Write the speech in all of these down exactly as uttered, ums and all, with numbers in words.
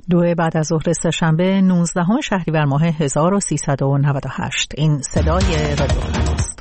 دو بعد از ظهر سه‌شنبه نوزدهم شهریور ماه هزار و سیصد و نود و هشت. این صدای رادیو فرداست.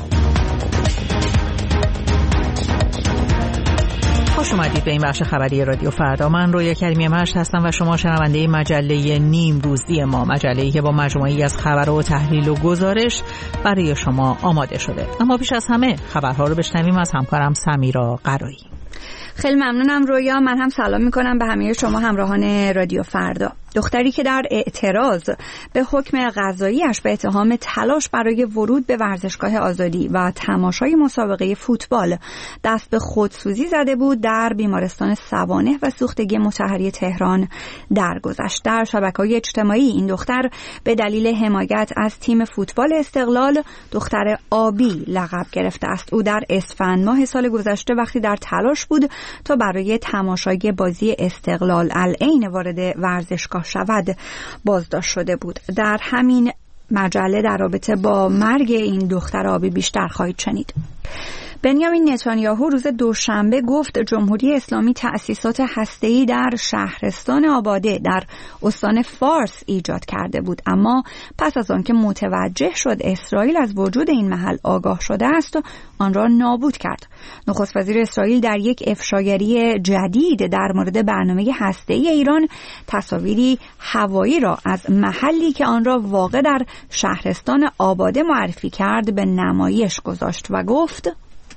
خوش اومدید به این بخش خبری رادیو فردا. من رویا کریمی مشت هستم و شما شنونده مجله نیم روزی ما، مجله‌ای که با مجموعه‌ای از خبر و تحلیل و گزارش برای شما آماده شده. اما پیش از همه خبرها رو بشنویم از همکارم سمیرا قرایی. خیلی ممنونم رویا. من هم سلام میکنم به همه شما همراهان رادیو فردا. دختری که در اعتراض به حکم قضاییش به اتهام تلاش برای ورود به ورزشگاه آزادی و تماشای مسابقه فوتبال دست به خودسوزی زده بود، در بیمارستان سوانح و سوختگی مطهری تهران درگذشت. در شبکه‌های اجتماعی این دختر به دلیل حمایت از تیم فوتبال استقلال دختر آبی لقب گرفته است. او در اسفند ماه سال گذشته وقتی در تلاش بود تا برای تماشای بازی استقلال العین وارد ورزشگاه شود بازداشت شده بود. در همین مجله در رابطه با مرگ این دختر آبی بیشتر خواهید شنید. بنیامین نتانیاهو روز دوشنبه گفت جمهوری اسلامی تأسیسات هسته‌ای در شهرستان آباده در استان فارس ایجاد کرده بود، اما پس از آنکه متوجه شد اسرائیل از وجود این محل آگاه شده است آن را نابود کرد. نخست وزیر اسرائیل در یک افشاگری جدید در مورد برنامه هسته‌ای ایران تصاویری هوایی را از محلی که آن را واقع در شهرستان آباده معرفی کرد به نمایش گذاشت و گفت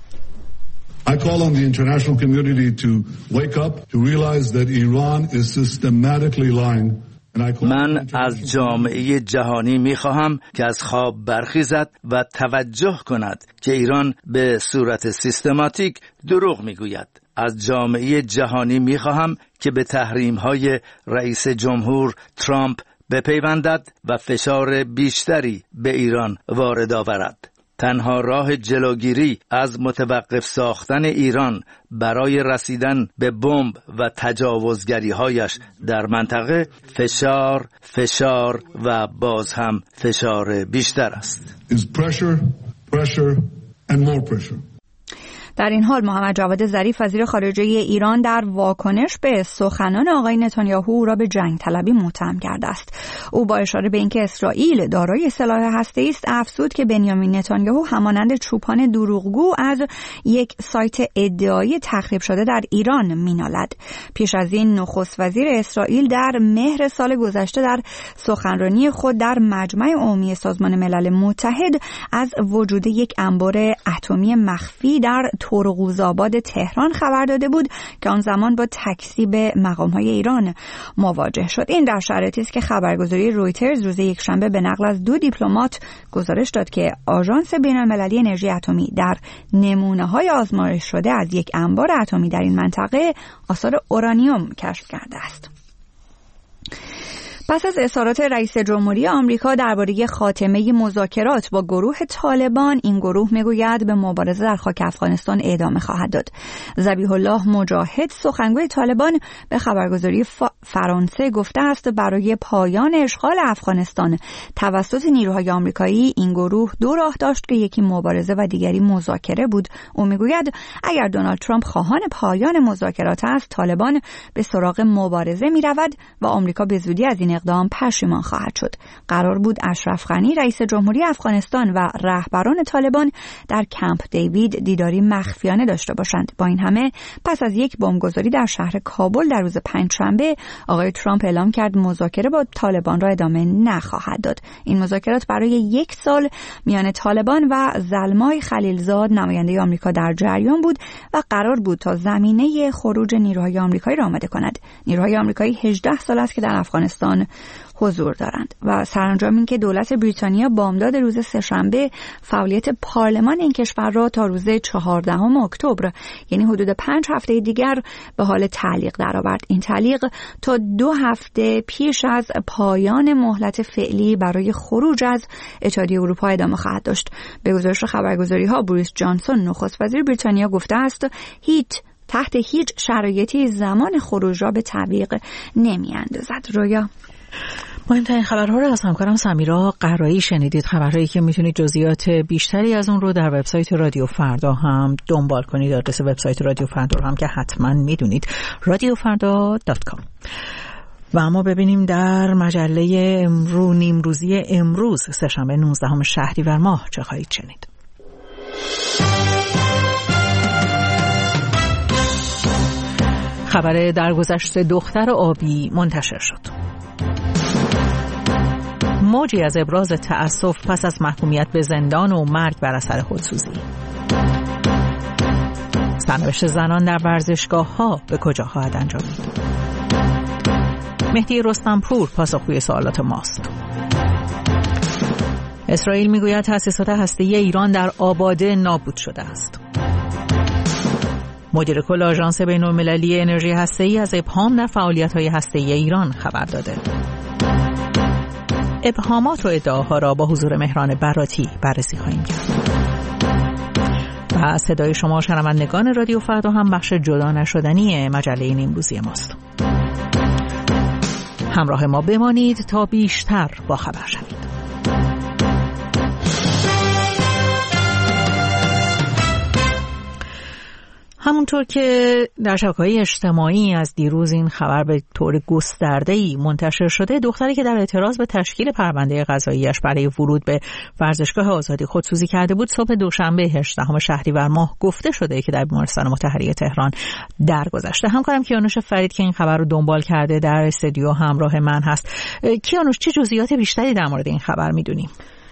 I call on the international community to wake up, to realize that Iran is systematically lying. من از جامعه جهانی می‌خواهم که از خواب برخیزد و توجه کند که ایران به صورت سیستماتیک دروغ می‌گوید. از جامعه جهانی می‌خواهم که به تحریم‌های رئیس جمهور ترامپ بپیوندد و فشار بیشتری به ایران وارد آورد. تنها راه جلوگیری از متوقف ساختن ایران برای رسیدن به بمب و تجاوزگری‌هایش در منطقه فشار، فشار و باز هم فشار بیشتر است. Is pressure, pressure and more pressure. در این حال محمد جواد ظریف وزیر خارجه ایران در واکنش به سخنان آقای نتانیاهو او را به جنگ طلبی متهم کرده است. او با اشاره به اینکه اسرائیل دارای سلاح هسته‌ای است افزود که بنیامین نتانیاهو همانند چوپان دروغگو از یک سایت ادعایی تخریب شده در ایران مینالد. پیش از این نخست وزیر اسرائیل در مهر سال گذشته در سخنرانی خود در مجمع عمومی سازمان ملل متحد از وجود یک انبار اتمی مخفی در تورقوزآباد تهران خبر داده بود که آن زمان با تکذیب مقام‌های ایران مواجه شد. این در شرایطی است که خبرگزاری رویترز روز یکشنبه به نقل از دو دیپلمات گزارش داد که آژانس بین‌المللی انرژی اتمی در نمونه‌های آزمایش شده از یک انبار اتمی در این منطقه آثار اورانیوم کشف کرده است. پس از اظهارات رئیس جمهوری آمریکا درباره خاتمه مذاکرات با گروه طالبان، این گروه میگوید به مبارزه در خاک افغانستان ادامه خواهد داد. ذبیح الله مجاهد سخنگوی طالبان به خبرگزاری فرانسه گفته است برای پایان اشغال افغانستان توسط نیروهای آمریکایی این گروه دو راه داشت که یکی مبارزه و دیگری مذاکره بود. او میگوید اگر دونالد ترامپ خواهان پایان مذاکرات است، طالبان به سراغ مبارزه میرود و آمریکا به زودی از این اقدام پشیمان خواهد شد. قرار بود اشرف غنی رئیس جمهوری افغانستان و رهبران طالبان در کمپ دیوید دیداری مخفیانه داشته باشند. با این همه پس از یک بمبگذاری در شهر کابل در روز پنجشنبه آقای ترامپ اعلام کرد مذاکره با طالبان را ادامه نخواهد داد. این مذاکرات برای یک سال میان طالبان و زلمای خلیلزاد نماینده آمریکا در جریان بود و قرار بود تا زمینه خروج نیروهای آمریکایی را آماده کند. نیروهای آمریکایی هجده سال است که در افغانستان حضور دارند و سرانجام این که دولت بریتانیا بامداد روز سه‌شنبه فعالیت پارلمان این کشور را تا روز چهاردهم اکتبر یعنی حدود پنج هفته دیگر به حال تعلیق درآورد. این تعلیق تا دو هفته پیش از پایان مهلت فعلی برای خروج از اتحادیه اروپا ادامه خواهد داشت. به گزارش خبرگزاری‌ها بوریس جانسون نخست وزیر بریتانیا گفته است هیچ تحت هیچ شرایطی زمان خروج را به تعویق نمی‌اندازد. رویا مهمترین خبرها رو از همکارم سمیرا قرایی شنیدید. خبرهایی که میتونید جزئیات بیشتری از اون رو در وبسایت رادیو فردا هم دنبال کنید. آدرس وبسایت رادیو فردا رو هم که حتما میدونید رادیو فردا دات کام. و اما ببینیم در مجله امرو نیمروزی امروز سه‌شنبه نوزدهم شهریور ماه چه خواهید شنید. خبر درگذشت دختر آبی منتشر شد. موجی از ابراز تأسف پس از محکومیت به زندان و مرگ بر اثر خودسوزی. سرنوشت زنان در ورزشگاه‌ها به کجا خواهد انجامید؟ مهدی رستمپور پاسخگوی سوالات ماست. اسرائیل میگوید تأسیسات هسته‌ای ایران در آباده نابود شده است. مدیر کل آژانس بین‌المللی انرژی هسته‌ای از ابهام در فعالیت‌های هسته‌ای ایران خبر داده. ابهامات و ادعاها را با حضور مهران براتی بررسی خواهیم کرد. و صدای شما شنوندگان رادیو فردا هم بخش جدا نشدنی مجله نیمروزی ماست. همراه ما بمانید تا بیشتر با خبر شوید. همونطور که در شبکه‌های اجتماعی از دیروز این خبر به طور گسترده‌ای منتشر شده، دختری که در اعتراض به تشکیل پرونده قضاییش برای ورود به ورزشگاه آزادی خودسوزی کرده بود، صبح دوشنبه هجدهم شهریور ماه گفته شده که در بیمارستان مطهری تهران درگذشته. همکارم کیانوش فرید که این خبر رو دنبال کرده در استودیو همراه من هست. کیانوش، چه جزئیات بیشتری در مورد این خبر می‌دونیم؟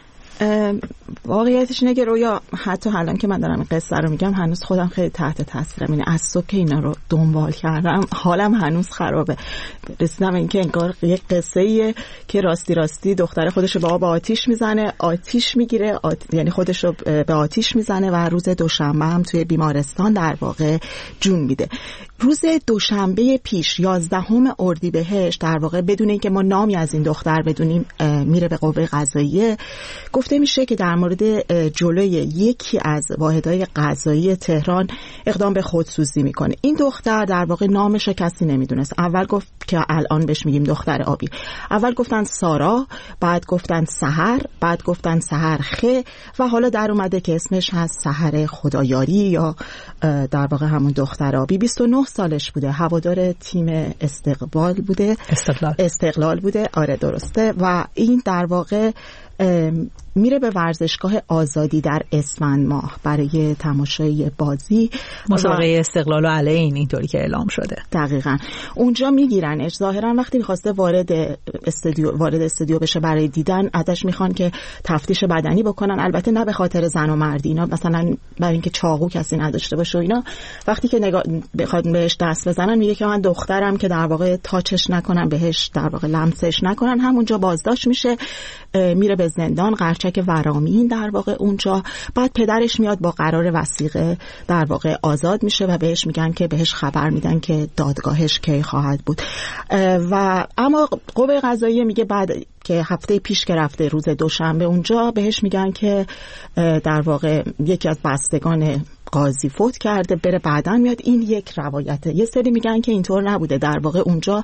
واقعیتش اینه که رویا حتی الان که من دارم این قصه رو میگم هنوز خودم خیلی تحت تاثیرم. اینه از صبح که اینا رو دنبال کردم حالم هنوز خرابه. رسیدم اینکه انگار یک قصه ایه که راستی راستی دختر خودش رو با آب آتیش میزنه، آتیش میگیره، آت... یعنی خودش رو به آتیش میزنه و روز دوشنبه هم توی بیمارستان در واقع جون میده. روز دوشنبه پیش یازدهم اردیبهشت در واقع بدون اینکه ما نامی از این دختر بدونیم میره به قوه قضاییه. گفته میشه که در مورد جلوی یکی از واحدهای قضایی تهران اقدام به خودسوزی میکنه. این دختر در واقع نامش کسی نمیدونست. اول گفت که الان بهش میگیم دختر آبی. اول گفتن سارا، بعد گفتن سحر، بعد گفتن سحر خه و حالا در اومده که اسمش هست سحر خدایاری یا در واقع همون دختر آبی. بیست و نه سالش بوده، هوادار تیم استقلال بوده. استقلال استقلال بوده، آره درسته. و این در واقع میره به ورزشگاه آزادی در اسفند ماه برای تماشای بازی مسابقه استقلال و علین، اینطوری که اعلام شده. دقیقاً اونجا میگیرنش. ظاهرا وقتی میخواسته وارد استودیو وارد استودیو بشه برای دیدن، ازش میخوان که تفتیش بدنی بکنن. البته نه به خاطر زن و مرد، اینا مثلا برای اینکه چاقو کسی نداشته باشه و اینا. وقتی که نگاه بخواد بهش دست بزنن میگه که من دخترم، که در واقع تاچش نکنن، بهش در واقع لمسش نکنن. همونجا بازداشت میشه، میره به زندان قرچک ورامین در واقع اونجا. بعد پدرش میاد با قرار وثیقه در واقع آزاد میشه و بهش میگن که بهش خبر میدن که دادگاهش کی خواهد بود. و اما قوه قضاییه میگه بعد که هفته پیش که رفته روز دوشنبه اونجا، بهش میگن که در واقع یکی از بستگان قاضی فوت کرده، بره بعدن میاد. این یک روایته. یه سری میگن که اینطور نبوده. در واقع اونجا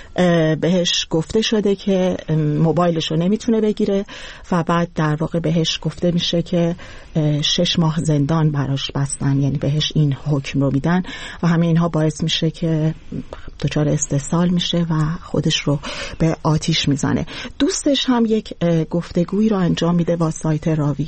بهش گفته شده که موبایلشو نمیتونه بگیره و بعد در واقع بهش گفته میشه که شش ماه زندان براش بستن، یعنی بهش این حکم رو میدن و همه اینها باعث میشه که دچار استحصال میشه و خودش رو به آتیش میزنه. دوستش هم یک گفتگویی رو انجام میده با سایت راوی.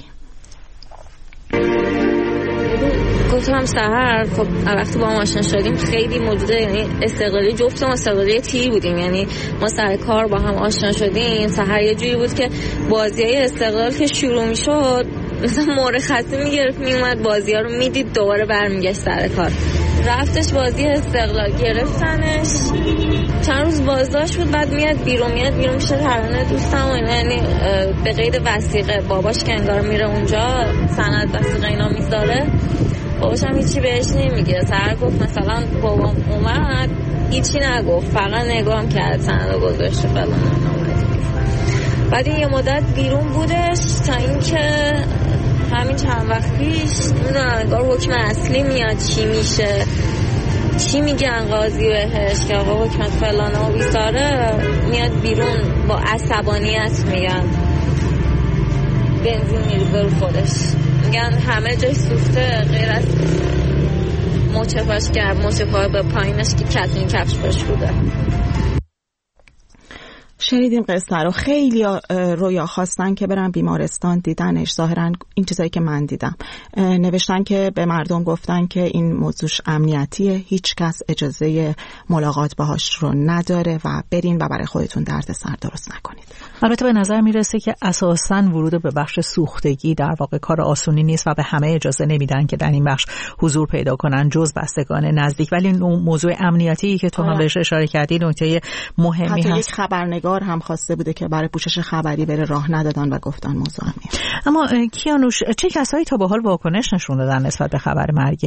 گفتم سحر، خب وقتی با ما آشنا شدیم خیلی موجوده، یعنی استقلالی جفت ما استقلالی تی بودیم، یعنی ما سر کار با هم آشنا شدیم. سحر یه جوری بود که بازیای استقلال که شروع میشد مثلا مرخصی میگرفت میومد بازی ها رو میدید دوباره برمیگشت سر کار. رفتش بازی استقلال گرفتنش، چند روز بازداشت بود، بعد میاد بیرون میاد بیرون میشه ترانه دوستم و اینا، یعنی به قید وثیقه. باباش که انگار میره اونجا سند وثیقه اینا میذاره، باباش هم هیچی بهش نمیگه. سر گفت مثلا بابام اومد هیچی نگفت، فقط نگام کرد سند رو گذاشته فلان اومد. بعد این یه مدت بیرون بودش تا اینکه همین چند وقت پیش نمیدونم انگار حکم اصلی میاد چی میشه، چی میگن قاضی بهش که آقا حکمت فلانه و بیساره، میاد بیرون با عصبانیت میگن بنزین میریزه رو خودش، میگن همه جای سوخته غیر از مچ پاش، که مچ پای به پایینش که کتونی کفش پاش بوده. شنیدیم قصه رو. خیلی رویا خواستن که برن بیمارستان، دیدنش. ظاهرا این چیزایی که من دیدم نوشتن که به مردم گفتن که این موضوعش امنیتیه، هیچ کس اجازه ملاقات باهاش رو نداره و برین و برای خودتون دردسر درست نکنید. البته به نظر میرسه که اساساً ورود به بخش سوختگی در واقع کار آسونی نیست و به همه اجازه نمیدن که در این بخش حضور پیدا کنن جز بستگان نزدیک. ولی این موضوع امنیتی که تو هم بهش اشاره کردی نکته مهمی هست. یک خبرنگار هم خواسته بوده که برای پوشش خبری بره، راه ندادن و گفتن موضوع امنیتی. اما کیانوش، چه کسایی تا به حال واکنش نشون دادن نسبت به خبر مرگ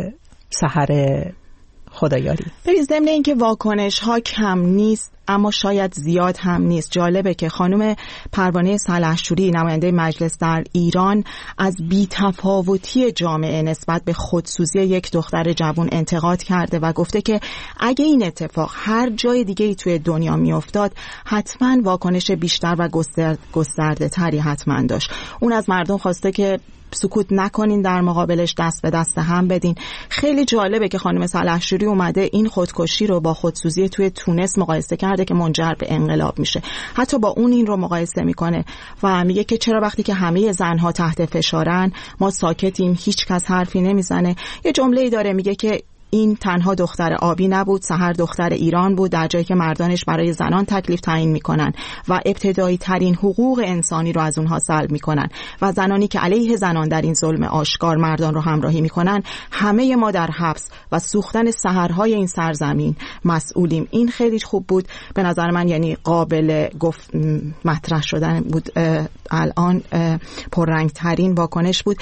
سحر خدایاری؟ ببین، ضمن اینکه واکنش ها کم نیست اما شاید زیاد هم نیست. جالبه که خانم پروانه سلحشوری، نماینده مجلس در ایران، از بی‌تفاوتی جامعه نسبت به خودسوزی یک دختر جوان انتقاد کرده و گفته که اگه این اتفاق هر جای دیگه ای توی دنیا میافتاد حتما واکنش بیشتر و گسترده تری حتما داشت. اون از مردم خواسته که سکوت نکنین، در مقابلش دست به دست هم بدین. خیلی جالبه که خانم سلحشوری اومده این خودکشی رو با خودسوزی توی تونس مقایسه کرده که منجر به انقلاب میشه. حتی با اون این رو مقایسه میکنه و میگه که چرا وقتی که همه زنها تحت فشارن ما ساکتیم، هیچ کس حرفی نمیزنه. یه جمله‌ای داره میگه که این تنها دختر آبی نبود، سحر دختر ایران بود، در جایی که مردانش برای زنان تکلیف تعیین میکنن و ابتدایی ترین حقوق انسانی رو از اونها سلب میکنن و زنانی که علیه زنان در این ظلم آشکار مردان رو همراهی میکنن، همه ما در حبس و سوختن سحرهای این سرزمین مسئولیم. این خیلی خوب بود به نظر من، یعنی قابل گفت مطرح شدن بود. الان پررنگ ترین واکنش بود.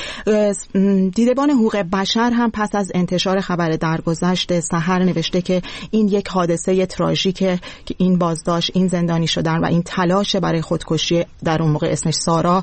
دیدبان حقوق بشر هم پس از انتشار خبر در گذشت سحر نوشته که این یک حادثه تراژیکه که این بازداشت، این زندانی شدن و این تلاش برای خودکشی در اون موقع اسمش سارا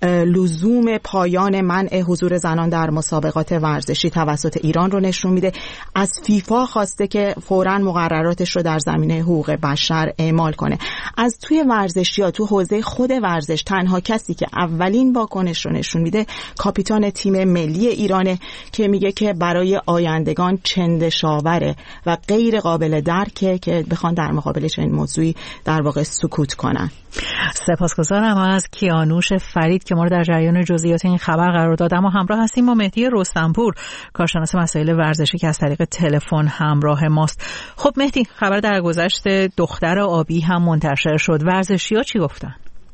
لزوم پایان منع حضور زنان در مسابقات ورزشی توسط ایران رو نشون میده. از فیفا خواسته که فوراً مقرراتش رو در زمینه حقوق بشر اعمال کنه. از توی ورزشی‌ها، تو حوزه خود ورزش، تنها کسی که اولین واکنش رو نشون میده کاپیتان تیم ملی ایرانه که میگه که برای آیندگان چندشاوره و غیر قابل درکه که بخوان در مقابل چنین موضوعی در واقع سکوت کنن. سپاسگزارم از کیانوش فرید که ما رو در جریان جزئیات این خبر قرار داد. اما همراه هستیم با مهدی رستمپور، کارشناس مسائل ورزشی که از طریق تلفن همراه ماست. خب مهدی، خبر در گذشت دختر آبی هم منتشر شد. ورزشی‌ها چی گفتن؟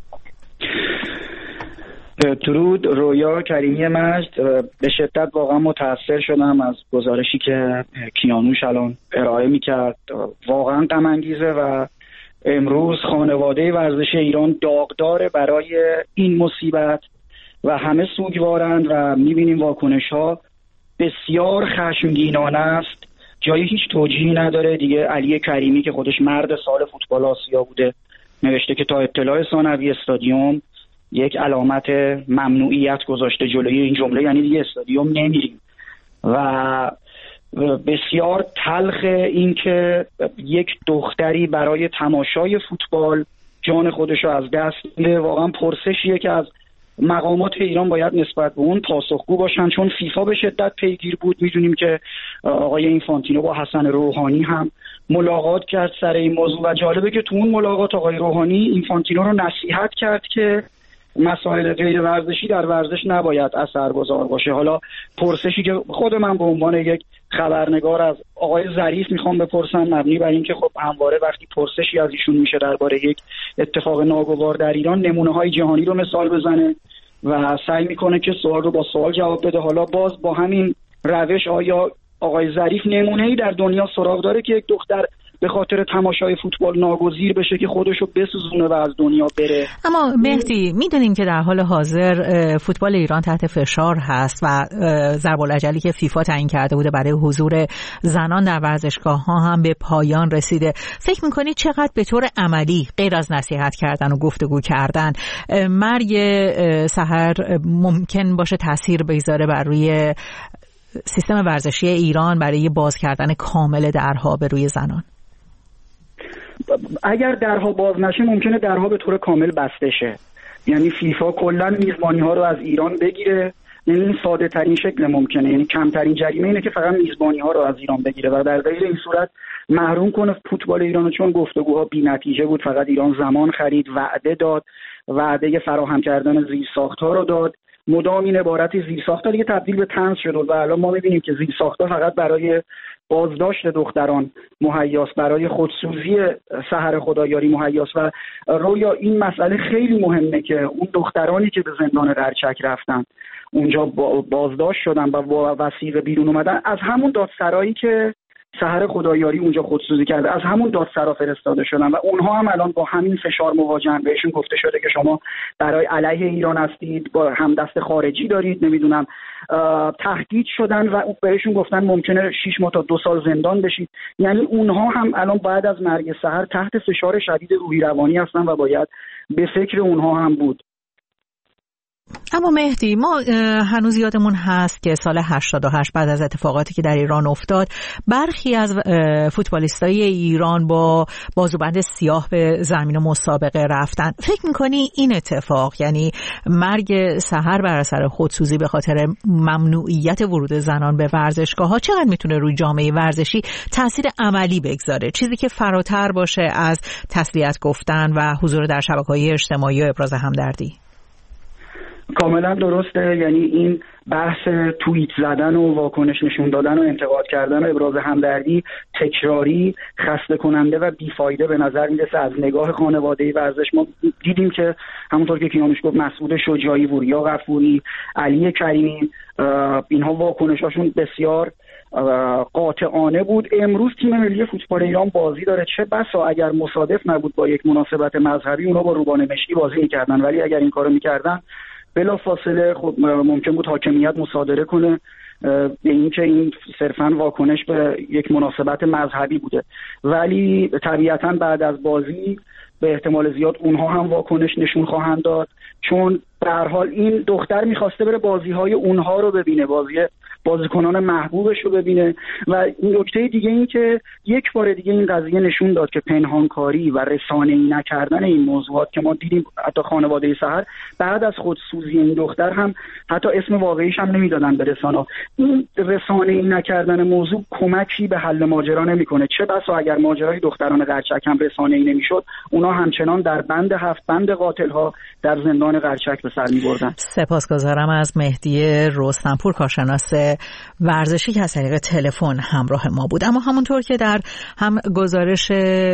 درود رویا، کریمی مجد. به شدت واقعا متاثر شدم از گزارشی که کیانوش الان ارائه میکرد. واقعا غم انگیزه و امروز خانواده ورزش ایران داغدار برای این مصیبت و همه سوگوارند و میبینیم واکنش ها بسیار خشمگینانه است، جایی هیچ توجیهی نداره. دیگه علی کریمی که خودش مرد سال فوتبال آسیا بوده نوشته که تا اطلاع ثانوی استادیوم یک علامت ممنوعیت گذاشته جلوی این جمله، یعنی دیگه استادیوم نمیریم. و بسیار تلخ این که یک دختری برای تماشای فوتبال جان خودشو از دست میده. واقعا پرسشیه که از مقامات ایران باید نسبت به اون پاسخگو باشن، چون فیفا به شدت پیگیر بود. میدونیم که آقای اینفانتینو با حسن روحانی هم ملاقات کرد سر این موضوع و جالبه که تو اون ملاقات آقای روحانی اینفانتینو رو نصیحت کرد که مسائل غیر ورزشی در ورزش نباید اثرگذار باشه. حالا پرسشی که خود من به عنوان یک خبرنگار از آقای ظریف میخوام بپرسم، مبنی بر این که خب همواره وقتی پرسشی از ایشون میشه درباره یک اتفاق ناگوار در ایران، نمونه‌های جهانی رو مثال بزنه و سعی میکنه که سوال رو با سوال جواب بده. حالا باز با همین روش آیا آقای ظریف نمونه‌ای در دنیا سراغ داره که یک دختر به خاطر تماشای فوتبال ناگزیر بشه که خودشو بسوزونه و از دنیا بره؟ اما مهدی، میدونیم که در حال حاضر فوتبال ایران تحت فشار هست و ضرب الاجلی که فیفا تعیین کرده بوده برای حضور زنان در ورزشگاه ها هم به پایان رسیده. فکر میکنید چقدر به طور عملی غیر از نصیحت کردن و گفتگو کردن مرگ سحر ممکن باشه تاثیر بگذاره بر روی سیستم ورزشی ایران برای باز کردن کامل درها به روی زنان؟ اگر درها باز نشه ممکنه درها به طور کامل بسته شه، یعنی فیفا کلا میزبانی ها رو از ایران بگیره یعنی این ساده ترین شکل ممکنه، یعنی کمترین جریمه اینه که فقط میزبانی ها رو از ایران بگیره و در غیر این صورت محروم کنه فوتبال ایرانو، چون گفتگوها بی‌نتیجه بود. فقط ایران زمان خرید، وعده داد، وعده فراهم کردن زیرساخت‌ها رو داد، مدام این عبارت زیرساخت‌ها دیگه تبدیل به طنز شد و الان ما می‌بینیم که زیرساخت‌ها فقط برای بازداشت دختران مهیاس، برای خودسوزی سحر خدایاری مهیاس. و رویا این مسئله خیلی مهمه که اون دخترانی که به زندان قرچک رفتن، اونجا بازداشت شدن و با وثیقه بیرون اومدن، از همون دادسرایی که سحر خدایاری اونجا خودسوزی کرده، از همون دادسرا فرستاده شدن و اونها هم الان با همین فشار مواجهن. بهشون گفته شده که شما برای علیه ایران هستید، با همدست خارجی دارید، نمیدونم تهدید شدن و بهشون گفتن ممکنه شش ماه تا دو سال زندان بشید. یعنی اونها هم الان بعد از مرگ سحر تحت فشار شدید روحی روانی هستن و باید به فکر اونها هم بود. اما مهدی، ما هنوز یادمون هست که سال هشتاد و هشت بعد از اتفاقاتی که در ایران افتاد، برخی از فوتبالیستای ایران با بازوبند سیاه به زمین مسابقه رفتن. فکر میکنی این اتفاق، یعنی مرگ سحر بر اثر خودسوزی به خاطر ممنوعیت ورود زنان به ورزشگاه‌ها، چقدر میتونه روی جامعه ورزشی تاثیر عملی بگذاره، چیزی که فراتر باشه از تسلیت گفتن و حضور در شبکه‌های اجتماعی و ابراز همدردی؟ کاملا درسته. یعنی این بحث توییت زدن و واکنش نشون دادن و انتقاد کردن و ابراز همدردی تکراری، خسته کننده و بیفایده به نظر میرسه از نگاه خانواده ورزش. ما دیدیم که همونطور که کیانوش گفت، مسعود شجاعی، وریا غفوری، علی کریمی، اینها واکنشاشون بسیار قاطعانه بود. امروز تیم ملی فوتبال ایران بازی داره، چه بسا اگر مصادف نبود با یک مناسبت مذهبی اونا با روبان مشکی بازی می‌کردن، ولی اگر این کارو می‌کردن بلا فاصله خب ممکن بود حاکمیت مصادره کنه به این که این صرفاً واکنش به یک مناسبت مذهبی بوده. ولی طبیعتاً بعد از بازی به احتمال زیاد اونها هم واکنش نشون خواهند داد، چون به هر حال این دختر می‌خواسته بره بازی‌های اونها رو ببینه، بازی بازیکنان محبوبش رو ببینه. و این نکته دیگه این که یک بار دیگه این قضیه نشون داد که پنهانکاری و رسانه‌ای نکردن این موضوعات که ما دیدیم حتی خانواده سحر بعد از خودسوزی این دختر هم حتی اسم واقعیش هم نمیدادن به رسانه‌ها. این رسانه‌ای نکردن موضوع کمکی به حل ماجرا نمیکنه، چه بسا اگر ماجرای دختران قرچک هم رسانه‌ای نمیشد، اونا همچنان در بند هفت بند قاتل‌ها در زندان قرچک به سر می‌بردن. سپاسگزارم از مهدی رستمپور، کارشناس ورزشی که از طریق تلفن همراه ما بود. اما همونطور که در هم گزارش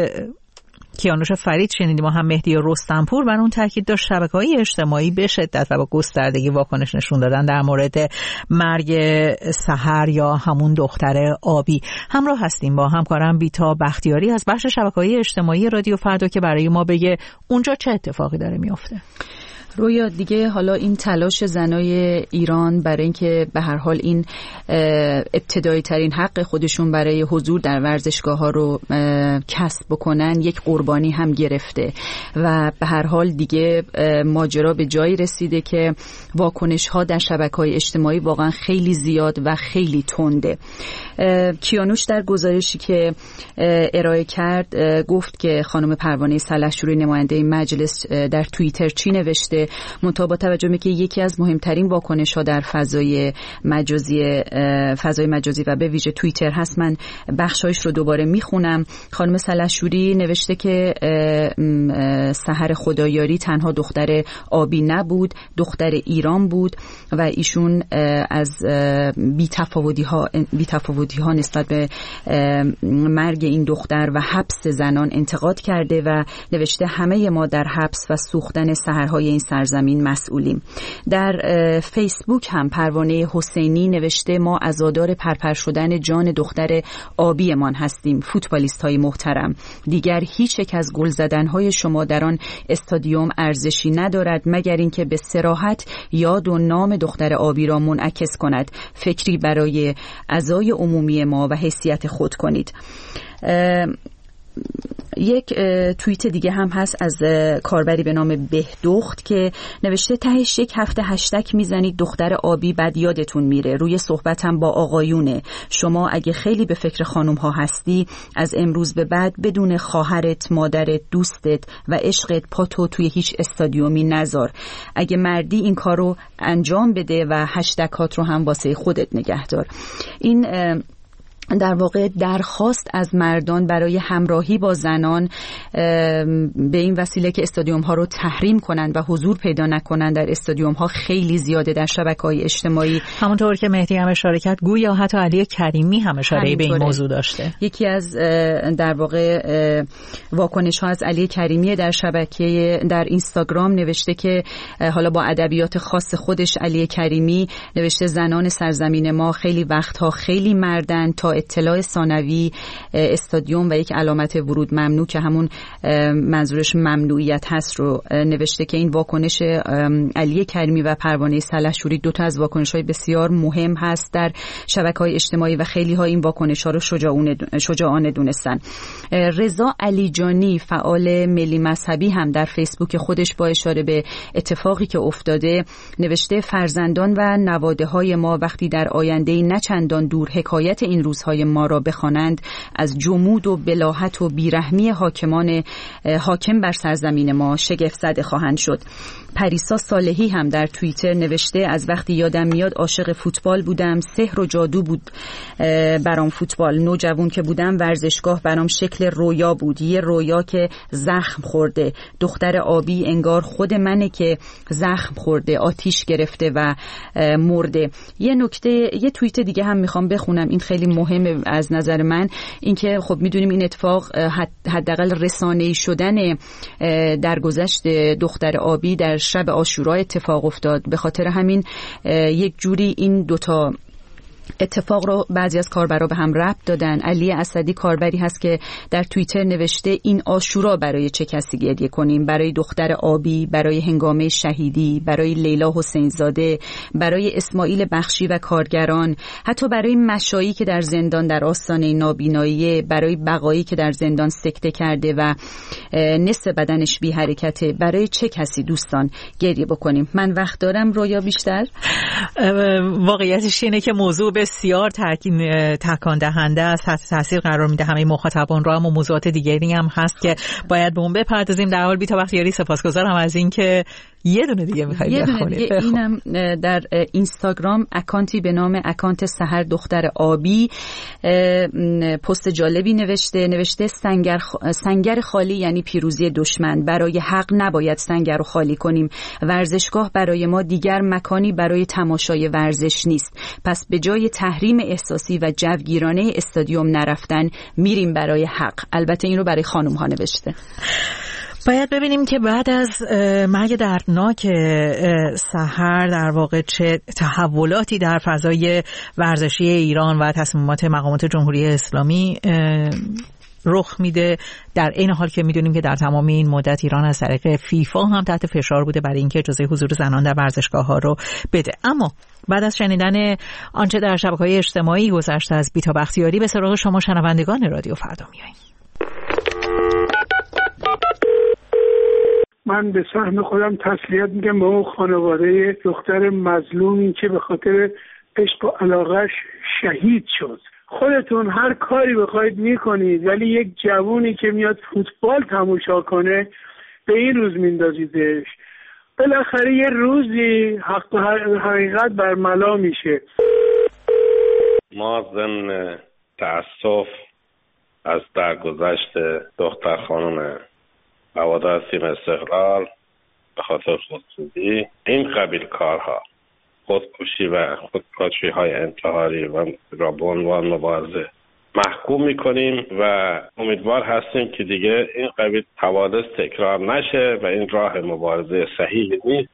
کیانوش فرید شنیدیم و هم مهدی رستمپور بر اون تاکید داشت، شبکه‌های اجتماعی به شدت و با گستردگی واکنش نشون دادن در مورد مرگ سحر یا همون دختر آبی. همراه هستیم با همکارم بیتا بختیاری از بخش شبکه‌های اجتماعی رادیو فردا که برای ما بگه اونجا چه اتفاقی داره میفته. رویا دیگه حالا این تلاش زنای ایران برای اینکه به هر حال این ابتدایی ترین حق خودشون برای حضور در ورزشگاه ها رو کسب بکنن یک قربانی هم گرفته و به هر حال دیگه ماجرا به جایی رسیده که واکنش ها در شبکه‌های اجتماعی واقعا خیلی زیاد و خیلی تنده. کیانوش در گزارشی که ارائه کرد گفت که خانم پروانه سلحشوری نماینده مجلس در توییتر چی نوشته، منتها با توجه به که یکی از مهمترین واکنش‌ها در فضای مجازی فضای مجازی و به ویژه توییتر هست، من بخشایش رو دوباره میخونم. خانم سلحشوری نوشته که سحر خدایاری تنها دختر آبی نبود، دختر ایران بود و ایشون از بی‌تفاوتی ها بی‌تفاوتی ها نسبت به مرگ این دختر و حبس زنان انتقاد کرده و نوشته همه ما در حبس و سوختن سحرهای این سرزمین مسئولیم. در فیسبوک هم پروانه حسینی نوشته ما عزادار پرپر شدن جان دختر آبیمان هستیم. فوتبالیست های محترم، دیگر هیچ یک از گل زدن های شما در آن استادیوم ارزشی ندارد مگر اینکه به صراحت یاد و نام دختر آبی را منعکس کند. فکری برای اعضای عمومی ما و حیثیت خود کنید. یک توییت دیگه هم هست از کاربری به نام بهدخت که نوشته تهش یک هفته هشتگ میزنید دختر آبی بعد یادتون میره، روی صحبتم با آقایونه، شما اگه خیلی به فکر خانم ها هستی از امروز به بعد بدون خواهرت، مادرت، دوستت و عشقت پاتو توی هیچ استادیومی نذار، اگه مردی این کارو انجام بده و هشتگات رو هم واسه خودت نگه دار. این در واقع درخواست از مردان برای همراهی با زنان به این وسیله که استادیوم ها رو تحریم کنند و حضور پیدا نکنند در استادیوم ها خیلی زیاده در شبکه‌های اجتماعی. همونطور که مهدی هم اشاره کرد گویا حتی علی کریمی هم اشاره به این موضوع داشته. یکی از در واقع واکنش ها از علی کریمی در شبکه در اینستاگرام نوشته که حالا با ادبیات خاص خودش علی کریمی نوشته زنان سرزمین ما خیلی وقتها خیلی مردن، تا اطلاع ثانوی استادیوم و یک علامت ورود ممنوع که همون منظورش ممنوعیت هست رو نوشته که این واکنش علی کریمی و پروانه سلحشوری دو تا از واکنش‌های بسیار مهم هست در شبکه‌های اجتماعی و خیلی ها این واکنش‌ها رو شجاعانه شجاعانه دونستن. رضا علیجانی فعال ملی مذهبی هم در فیسبوک خودش با اشاره به اتفاقی که افتاده نوشته فرزندان و نواده‌های ما وقتی در آینده نه چندان دور حکایت این روزهای ما را بخوانند از جمود و بلاهت و بیرحمی حاکمان حاکم بر سرزمین ما شگفت زده خواهند شد. پریسا صالحی هم در توییتر نوشته از وقتی یادم میاد عاشق فوتبال بودم، سحر و جادو بود برام فوتبال، نوجوان که بودم ورزشگاه برام شکل رویا بود، یه رویا که زخم خورده، دختر آبی انگار خود منه که زخم خورده، آتیش گرفته و مرده. یه نکته یه توییت دیگه هم میخوام بخونم، این خیلی مهمه از نظر من، اینکه خب میدونیم این اتفاق حداقل رسانه‌ای شدن درگذشت دختر آبی در شب عاشورا اتفاق افتاد، به خاطر همین یک جوری این دوتا اتفاق رو بعضی از کاربرا به هم ربط دادن. علی اسدی کاربری هست که در توییتر نوشته این عاشورا برای چه کسی گریه کنیم؟ برای دختر آبی، برای هنگامه شهیدی، برای لیلا حسین زاده، برای اسماعیل بخشی و کارگران، حتی برای مشایی که در زندان در آستانه نابینایی، برای بقایی که در زندان سکته کرده و نصف بدنش بی حرکته. برای چه کسی دوستان گریه بکنیم؟ من وقت دارم رویا بیشتر؟ واقعیتش اینه که موضوع بسیار تکان دهنده است، تحت تاثیر قرار میده همه مخاطبان رو، اما موضوعات دیگری هم هست که باید به اون بپردازیم. در حال بی‌تا بختیاری سپاسگزارم از اینکه یه دونه دیگه می‌خواید بخونید. اینم در اینستاگرام اکانتی به نام اکانت سحر دختر آبی پست جالبی نوشته نوشته سنگر سنگر خالی یعنی پیروزی دشمن، برای حق نباید سنگر رو خالی کنیم، ورزشگاه برای ما دیگر مکانی برای تماشای ورزش نیست، پس به جای تحریم احساسی و جوگیرانه استادیوم نرفتن میریم برای حق. البته این رو برای خانم ها نوشته. باید ببینیم که بعد از مرگ دردناک سحر در واقع چه تحولاتی در فضای ورزشی ایران و تصمیمات مقامات جمهوری اسلامی رخ میده، در این حال که میدونیم که در تمام این مدت ایران از طریق فیفا هم تحت فشار بوده برای اینکه اجازه حضور زنان در ورزشگاه ها رو بده. اما بعد از شنیدن آنچه در شبکه‌های اجتماعی گذشته از بی‌تا بختیاری، به سراغ شما شنوندگان رادیو فردا میاییم. من به سهم خودم تسلیت میگم به اون خانواده دختر مظلومی که به خاطر عشق و علاقه‌اش شهید شد. خودتون هر کاری بخواید میکنید، ولی یک جوونی که میاد فوتبال تماشا کنه به این روز میندازیدش. بالاخره یه روزی حق و حقیقت برملا میشه. ما ضمن تأسف از درگذشت دختر خانم هوادار تیم استقلال به خاطر خودسوزی این قبیل کارها، خودکشی و خودکشی های انتحاری و را به عنوان مبارزه محکوم میکنیم و امیدوار هستیم که دیگه این قبیل حوادث تکرار نشه و این راه مبارزه صحیحی نیست.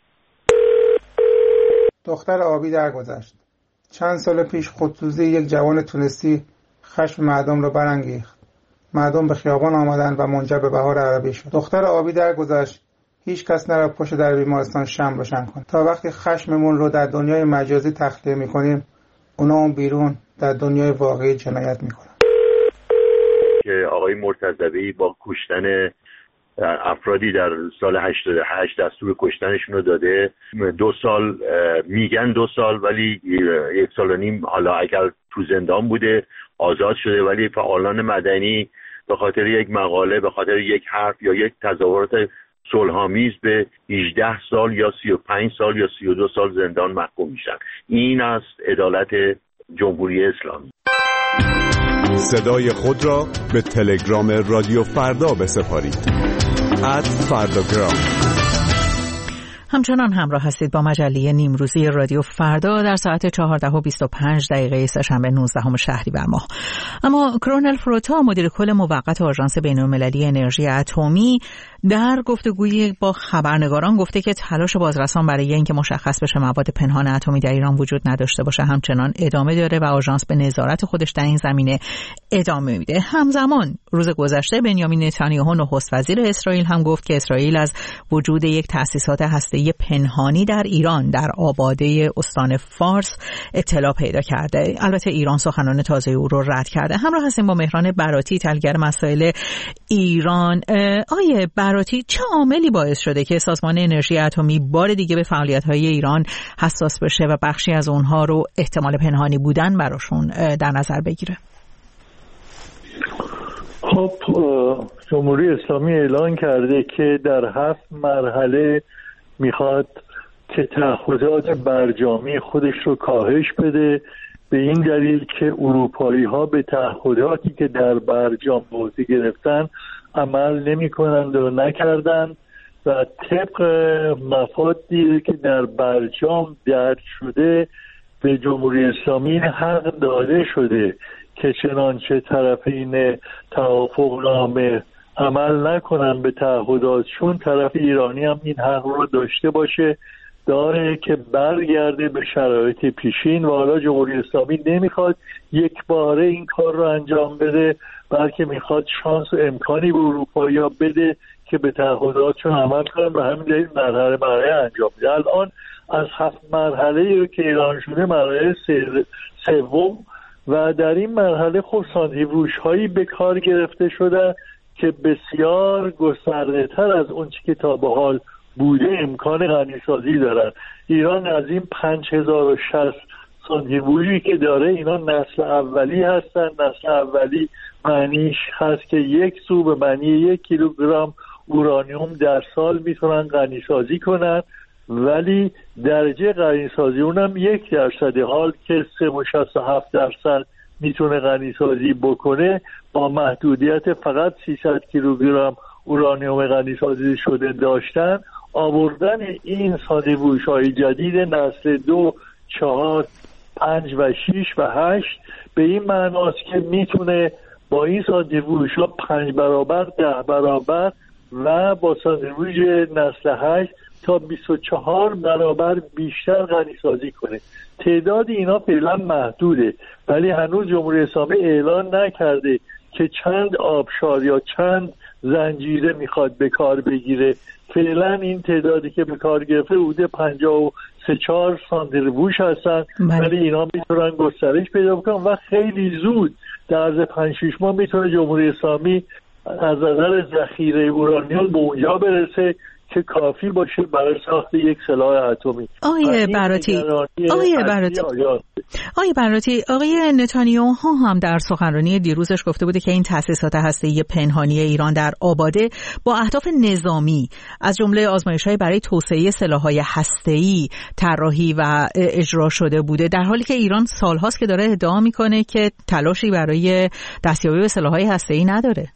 دختر آبی درگذشت. چند سال پیش خودسوزی یک جوان تونسی خشم مردم را برانگیخت. مردم به خیابان آمدند و منجر به بهار عربی شد. دختر آبی درگذشت. هیچ کس نرفت پشت در بیمارستان شمع روشن کن. تا وقتی خشممون رو در دنیای مجازی تخلیه میکنیم، اونا اون بیرون در دنیای واقعی جنایت میکنن. که آقای مرتضوی با کشتن افرادی در سال هشتاد و هشت دستور کشتنشون رو داده. دو سال میگن دو سال ولی یک سال و نیم حالا اگر تو زندان بوده آزاد شده، ولی فعالان مدنی به خاطر یک مقاله، به خاطر یک حرف یا یک تظاهرات صلح‌آمیز به هجده سال یا سی و پنج سال یا سی و دو سال زندان محکوم میشن. این است عدالت جمهوری اسلامی. صدای خود را به تلگرام رادیو فردا بسپارید. ات فرداگرام. همچنان همراه هستید با مجله نیمروزی رادیو فردا در ساعت چهارده و بیست و پنج دقیقه سه‌شنبه نوزدهم شهریور ماه. اما کرونل فروتا مدیر کل موقت آژانس بین‌المللی انرژی اتمی در گفتگویی با خبرنگاران گفته که تلاش بازرسان برای اینکه مشخص بشه مواد پنهان اتمی در ایران وجود نداشته باشه همچنان ادامه داره و آژانس به نظارت خودش در این زمینه ادامه میده. همزمان روز گذشته بنیامین نتانیاهو نخست وزیر اسرائیل هم گفت که اسرائیل از وجود یک تأسیسات هسته‌ای پنهانی در ایران در آباده استان فارس اطلاع پیدا کرده. البته ایران سخنان تازه او رو رد کرده. همراه هستیم با مهران براتی تحلیلگر مسائل ایران. آیه براتی، چه عاملی باعث شده که سازمان انرژی اتمی بار دیگه به فعالیت‌های ایران حساس بشه و بخشی از اونها رو احتمال پنهانی بودن براشون در نظر بگیره؟ خب جمهوری اسلامی اعلان کرده که در هفت مرحله میخواد که تعهدات برجامی خودش رو کاهش بده، به این دلیل که اروپایی ها به تعهداتی که در برجام بازی گرفتن عمل نمی کنند و نکردند و طبق مفادی که در برجام درج شده به جمهوری اسلامی حق داده شده که چنانچه طرفین توافق نامه عمل نکنن به تعهداتشون، طرف ایرانی هم این حق رو داشته باشه داره که برگرده به شرایط پیشین. و حالا جمهوری اسلامی نمیخواد یک باره این کار رو انجام بده، بلکه میخواد شانس و امکانی به اروپایی‌ها بده که به تعهداتشون عمل کنن و همین دلیل مرحله مرحله انجام بده. الان از هفت مرحله که اعلان شده مرحله سوم و در این مرحله خب ساندویچ‌هایی به کار گرفته شده که بسیار گسترده تر از اون چی که تا به حال بوده امکان غنیسازی دارن. ایران از این پنج هزار و شصت سانتریفیوژی که داره اینا نسل اولی هستن. نسل اولی معنیش هست که یک سو به معنی یک کیلوگرم اورانیوم در سال میتونن غنیسازی کنن، ولی درجه غنیسازی اونم یک درصد، حال که سه و شصت و هفت درصد میتونه غنیسازی بکنه با محدودیت فقط سیصد کیلوگرم اورانیوم غنیسازی شده داشتن. آوردن این سانتریفیوژهای جدید نسل دو، چهار، پنج و شیش و هشت به این معناست که میتونه با این سانتریفیوژها پنج برابر، ده برابر و با سانتریفیوژ نسل هشت تا بیست و چهار برابر بیشتر غنیسازی کنه. تعداد اینا فعلا محدوده، ولی هنوز جمهوری اسلامی اعلان نکرده که چند آبشار یا چند زنجیره میخواد به کار بگیره. فعلا این تعدادی که به کار گرفته حدود پنجاه و سه چهار سانتریفیوژ هستن، ولی اینا میتونن گسترش پیدا بکنن و خیلی زود در عرض پنج شش ماه میتونه جمهوری اسلامی از نظر ذخیره اورانیوم به اونجا برسه که کافی باشه برای ساخت یک سلاح اتمی. آقای براتی آقای براتی آقای براتی آقای نتانیاهو هم در سخنرانی دیروزش گفته بوده که این تأسیسات هسته‌ای پنهانی ایران در آباده با اهداف نظامی از جمله آزمایش‌های برای توسعه سلاح‌های هسته‌ای طراحی و اجرا شده بوده، در حالی که ایران سال‌هاست که داره ادعا می‌کنه که تلاشی برای دستیابی به سلاح‌های هسته‌ای نداره.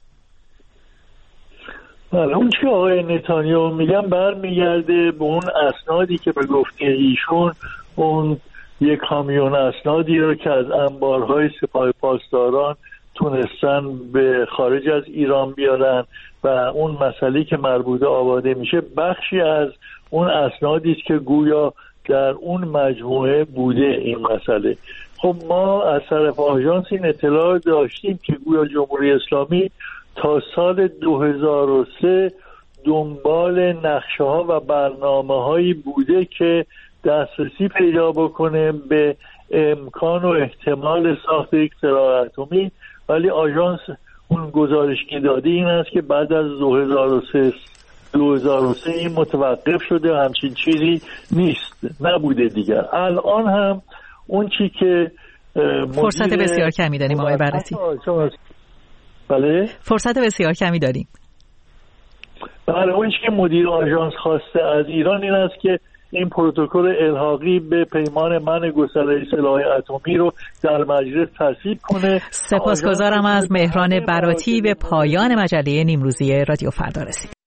بله، اون چی آقای نتانیاهو میگم برمیگرده به اون اسنادی که به گفته ایشون اون یک کامیون اسنادی رو که از انبارهای سپاه پاسداران تونستن به خارج از ایران بیارن و اون مسئله که مربوط آباده میشه بخشی از اون اسنادی است که گویا در اون مجموعه بوده این مسئله. خب ما از طرف آژانس این اطلاع داشتیم که گویا جمهوری اسلامی تا سال دو هزار و سه دنبال نقشه ها و برنامه هایی بوده که دسترسی پیدا بکنه به امکان و احتمال ساخت یک سلاح اتمی، ولی آژانس اون گزارش که داده این است که بعد از دو هزار و سه دو هزار و سه این متوقف شده، همچین چیزی نیست، نبوده دیگر. الان هم اون چی که فرصت بسیار کمی داریم آقای بررسی. بله فرصت بسیار کمی داریم. بله اون چی که مدیر آژانس خواسته از ایران این است که این پروتکل الحاقی به پیمان منع گسترش سلاح اتمی رو در مجلس تصویب کنه. سپاسگزارم از مهران براتی. به پایان مجله نیمروزی رادیو فردا رسید.